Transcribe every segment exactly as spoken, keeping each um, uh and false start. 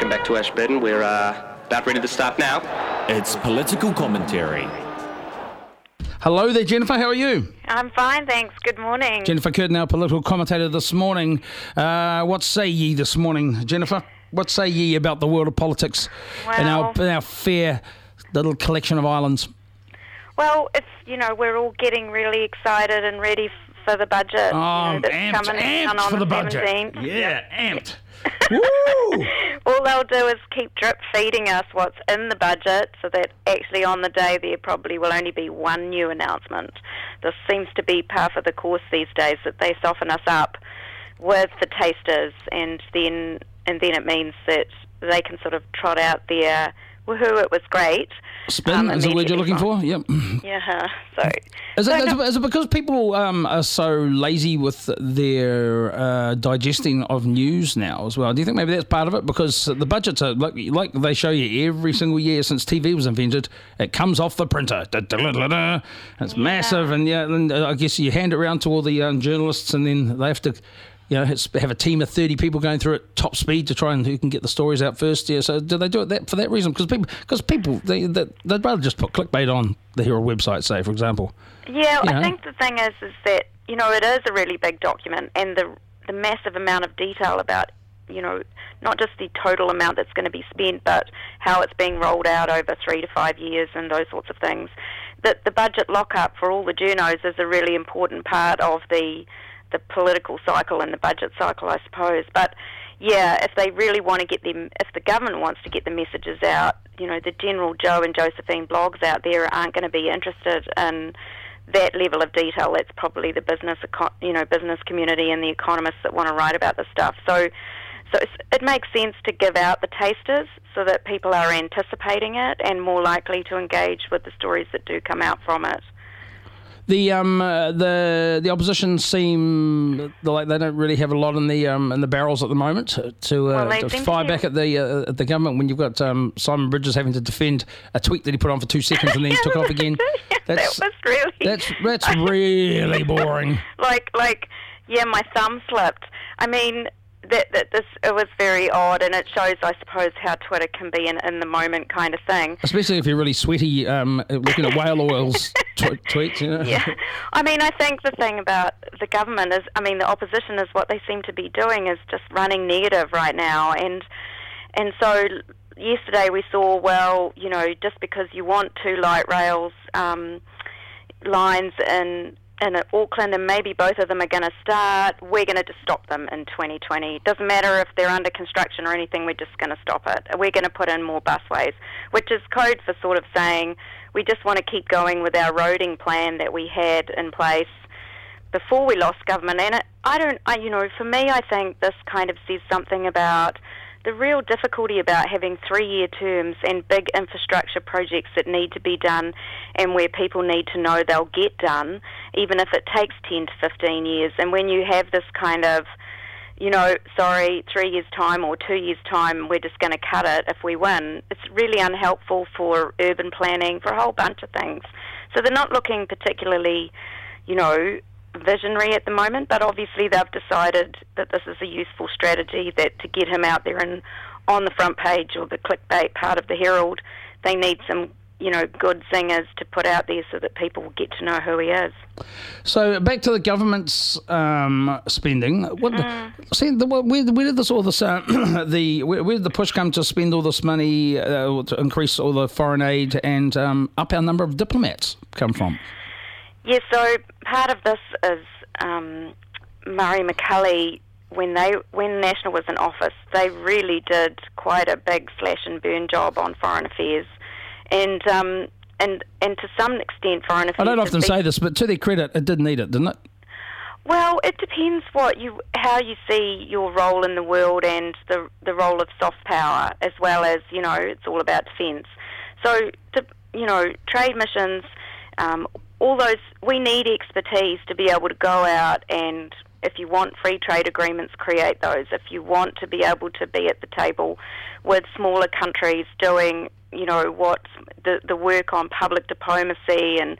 welcome back to Ashburton. We're uh, about ready to start now. It's political commentary. Hello there, Jennifer. How are you? I'm fine, thanks. Good morning. Jennifer Curtin, our political commentator this morning. Uh, what say ye this morning, Jennifer? What say ye about the world of politics well, in our, in our fair little collection of islands? Well, it's, you know, we're all getting really excited and ready f- for the budget. Oh, you know, that's amped, coming amped on for the, the budget. seventeenth. Yeah, amped. Woo! All they'll do is keep drip feeding us what's in the budget, so that actually on the day there probably will only be one new announcement. This seems to be par for the course these days, that they soften us up with the tasters, and then and then it means that they can sort of trot out their woohoo, it was great. Spin um, is the word you're looking on. for? Yep. Yeah, so... Is it, so is, no, it, is it because people um, are so lazy with their uh, digesting of news now as well? Do you think maybe that's part of it? Because the budgets are, like, like they show you every single year since T V was invented, it comes off the printer. Da, da, da, da, da. It's yeah. massive, and yeah, and I guess you hand it around to all the um, journalists, and then they have to... You know, have a team of thirty people going through it top speed to try and who can get the stories out first. Yeah, so do they do it that for that reason? Because people, because people, they, they they'd rather just put clickbait on the Herald website, say, for example. Yeah, you I know? think the thing is, is that, you know, it is a really big document, and the the massive amount of detail about, you know, not just the total amount that's going to be spent, but how it's being rolled out over three to five years and those sorts of things. That the budget lockup for all the journos is a really important part of the the political cycle and the budget cycle, I suppose. But yeah, if they really want to get them, if the government wants to get the messages out, you know, the general Joe and Josephine blogs out there aren't going to be interested in that level of detail. That's probably the business, eco- you know, business community and the economists that want to write about this stuff. So, so it's, it makes sense to give out the tasters so that people are anticipating it and more likely to engage with the stories that do come out from it. The um uh, the the opposition seem like they don't really have a lot in the um in the barrels at the moment to to, uh, well, to seem fire to back at the uh, at the government when you've got um, Simon Bridges having to defend a tweet that he put on for two seconds and then yeah, took off again. That's, that was really that's that's really boring. like like yeah, my thumb slipped. I mean. That, that this it was very odd, and it shows, I suppose, how Twitter can be an in the moment kind of thing. Especially if you're really sweaty, um, looking at whale oils tw- tweets. You know? Yeah, I mean, I think the thing about the government is, I mean, the opposition is what they seem to be doing is just running negative right now, and and so yesterday we saw, well, you know, just because you want two light rails um, lines in. in Auckland, and maybe both of them are going to start, we're going to just stop them in twenty twenty. It doesn't matter if they're under construction or anything, we're just going to stop it. We're going to put in more busways, which is code for sort of saying we just want to keep going with our roading plan that we had in place before we lost government. And it, I don't, I, you know, for me, I think this kind of says something about the real difficulty about having three-year terms and big infrastructure projects that need to be done and where people need to know they'll get done, even if it takes ten to fifteen years. And when you have this kind of, you know, sorry, three years' time or two years' time, we're just going to cut it if we win, it's really unhelpful for urban planning, for a whole bunch of things. So they're not looking particularly, you know, visionary at the moment, but obviously they've decided that this is a useful strategy, that to get him out there and on the front page or the clickbait part of the Herald, they need some, you know, good zingers to put out there so that people will get to know who he is. So back to the government's um, spending. What, mm. see, the, where, where did this all this uh, the where, where did the push come to spend all this money uh, to increase all the foreign aid and um, up our number of diplomats come from? Yeah, so part of this is um, Murray McCully, when they when National was in office, they really did quite a big slash and burn job on foreign affairs. And um, and and to some extent foreign affairs... I don't often been, say this, but to their credit, it did need it, didn't it? Well, it depends what you how you see your role in the world and the the role of soft power, as well as, you know, it's all about defence. So, to, you know, trade missions... Um, all those, we need expertise to be able to go out and, if you want free trade agreements, create those. If you want to be able to be at the table with smaller countries doing, you know, what the the work on public diplomacy and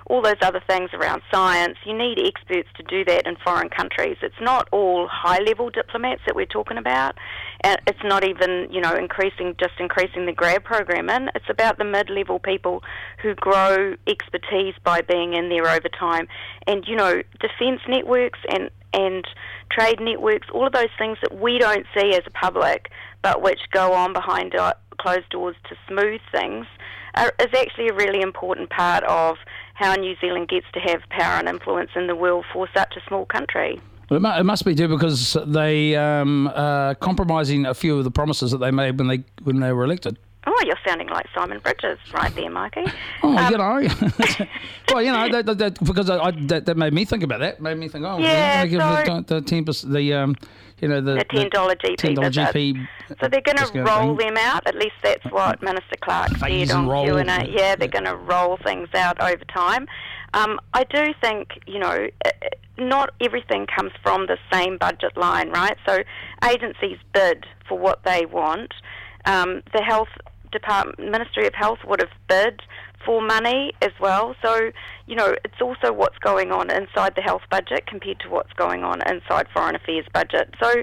all those other things around science. You need experts to do that in foreign countries. It's not all high-level diplomats that we're talking about. And it's not even, you know, increasing just increasing the grad program in. It's about the mid-level people who grow expertise by being in there over time. And, you know, defence networks and, and trade networks, all of those things that we don't see as a public, but which go on behind do- closed doors to smooth things, are, is actually a really important part of how New Zealand gets to have power and influence in the world for such a small country. Well, it, mu- it must be too, because they um, uh, compromising a few of the promises that they made when they when they were elected. Oh, you're sounding like Simon Bridges right there, Mikey. Oh, um, you know, well, you know, that, that, that, because I, I, that, that made me think about that. Made me think, oh, Yeah, you know, give so- the, the ten percent, the um, you know, the The ten dollar G P ten dollar G visits. P. So they're going to discount roll thing. them out. At least that's what Minister Clark Phase said and on roll. Q and A. Yeah, they're going to roll things out over time. Um, I do think, you know, uh, not everything comes from the same budget line, right? So agencies bid for what they want. Um, the Health Department, Ministry of Health would have bid for money as well. So, you know, it's also what's going on inside the health budget compared to what's going on inside Foreign Affairs budget. So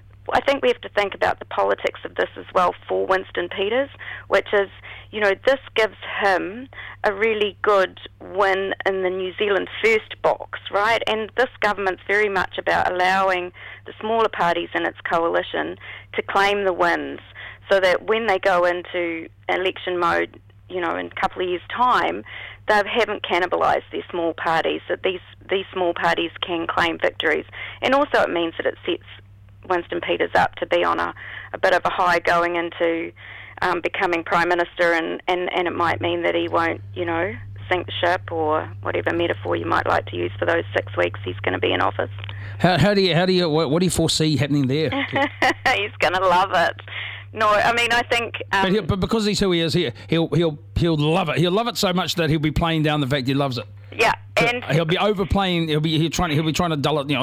I think we have to think about the politics of this as well for Winston Peters, which is, you know, this gives him a really good win in the New Zealand First box, right? And this government's very much about allowing the smaller parties in its coalition to claim the wins so that when they go into election mode, you know, in a couple of years' time, they haven't cannibalised their small parties, that these, these small parties can claim victories. And also it means that it sets Winston Peters up to be on a, a bit of a high going into um, becoming Prime Minister, and, and, and it might mean that he won't, you know, sink the ship, or whatever metaphor you might like to use for those six weeks he's going to be in office. How, how do you, how do you, what, what do you foresee happening there? He's going to love it. No, I mean, I think... Um, But, he, but because he's who he is, he, he'll he'll he'll love it. He'll love it so much that he'll be playing down the fact he loves it. yeah, and... He'll be overplaying. He'll be he'll trying. He'll be trying to dull it. You know.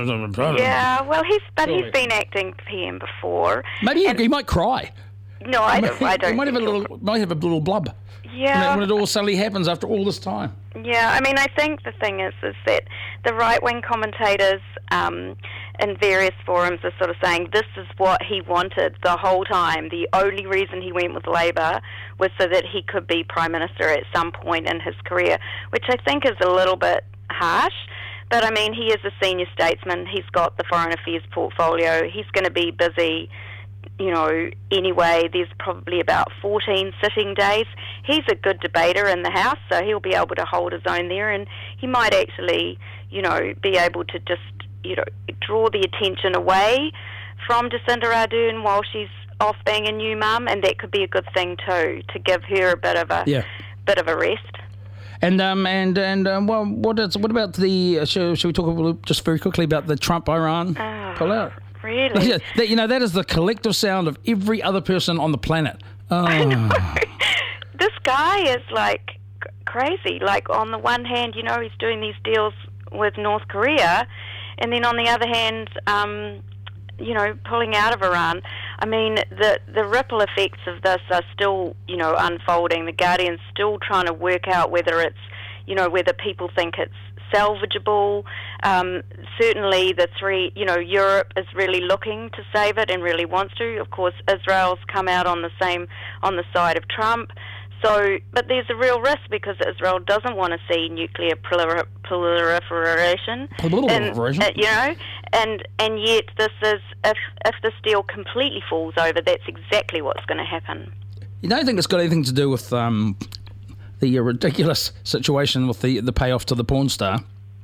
Yeah, well, he's but Surely. he's been acting P M before. Maybe he, And- he might cry. No, I don't. I don't He might have a think he'll- little. Might have a little blub. Yeah. When it, when it all suddenly happens after all this time. Yeah, I mean, I think the thing is, is that the right-wing commentators um, in various forums are sort of saying this is what he wanted the whole time. The only reason he went with Labour was so that he could be Prime Minister at some point in his career, which I think is a little bit harsh. But, I mean, he is a senior statesman. He's got the Foreign Affairs portfolio. He's going to be busy, you know, anyway. There's probably about fourteen sitting days. He's a good debater in the House, so he'll be able to hold his own there, and he might actually, you know, be able to just, you know, draw the attention away from Jacinda Ardern while she's off being a new mum, and that could be a good thing too, to give her a bit of a Yeah. bit of a rest. And um and and um, well, what is what about the? Uh, shall, shall we talk a little, just very quickly about the Trump Iran Oh. pullout? Really? Yeah, that, you know, that is the collective sound of every other person on the planet. Oh. This guy is like c- crazy. Like, on the one hand, you know, he's doing these deals with North Korea, and then on the other hand, um, you know, pulling out of Iran. I mean, the the ripple effects of this are still, you know, unfolding. The Guardian's still trying to work out whether it's, you know, whether people think it's salvageable. Um, certainly the three, you know, Europe is really looking to save it and really wants to. Of course, Israel's come out on the same, on the side of Trump. So, but there's a real risk because Israel doesn't want to see nuclear prolifer- proliferation. Proliferation? And, uh, you know, and and yet this is, if if this deal completely falls over, that's exactly what's going to happen. You don't think it's got anything to do with um, the uh, ridiculous situation with the the payoff to the porn star?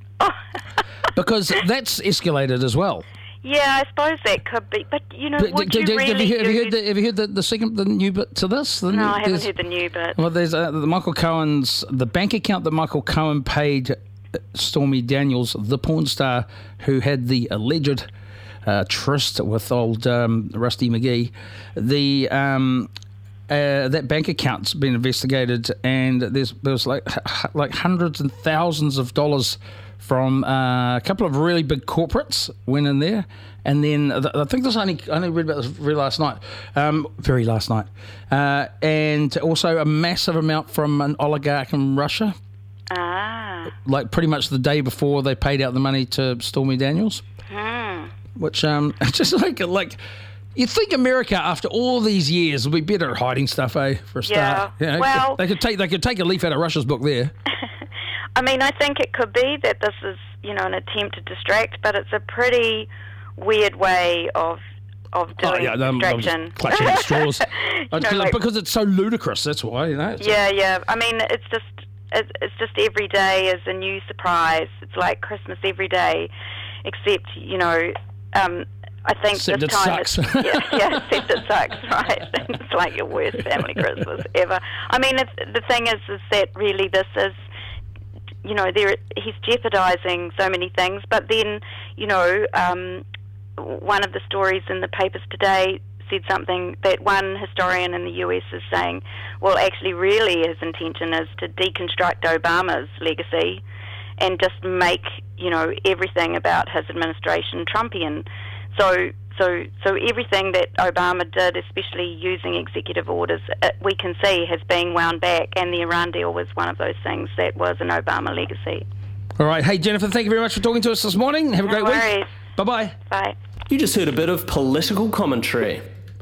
Because that's escalated as well. Yeah, I suppose that could be, but you know, But would d- you d- really have, you heard, have you use- heard the have you heard the, the second the new bit to this? The No, new, I haven't there's- heard the new bit. Well, there's uh, the Michael Cohen's the bank account that Michael Cohen paid Stormy Daniels, the porn star who had the alleged uh, tryst with old um, Rusty McGee. The um, uh, that bank account's been investigated, and there's there's like like hundreds and thousands of dollars from uh, a couple of really big corporates went in there, and then th- I think this only I only read about this very last night, um, very last night, uh, and also a massive amount from an oligarch in Russia. Ah. like pretty much the day before they paid out the money to Stormy Daniels. Hmm. Which, um, just like, like, you think America, after all these years, would be better at hiding stuff, eh? For a start, Yeah. You know, Well- they could take they could take a leaf out of Russia's book there. I mean, I think it could be that this is, you know, an attempt to distract, but it's a pretty weird way of of doing Oh yeah, I'm, I'm distraction. just clutching at straws. You know, because, like- because it's so ludicrous. That's why, you know. It's- Yeah, yeah. I mean, it's just it's, it's just every day is a new surprise. It's like Christmas every day, except you know, um, I think Except this it time sucks. it's yeah, yeah, except it sucks, right? It's like your worst family Christmas ever. I mean, it's, the thing is, is that really this is, you know, there he's jeopardising so many things. But then, you know, um, one of the stories in the papers today said something that one historian in the U S is saying, well, actually, really his intention is to deconstruct Obama's legacy and just make, you know, everything about his administration Trumpian. So, so, so everything that Obama did, especially using executive orders, it, we can see has been wound back, and the Iran deal was one of those things that was an Obama legacy. All right. Hey, Jennifer, thank you very much for talking to us this morning. Have a No great worries. week. Bye-bye. Bye. You just heard a bit of political commentary.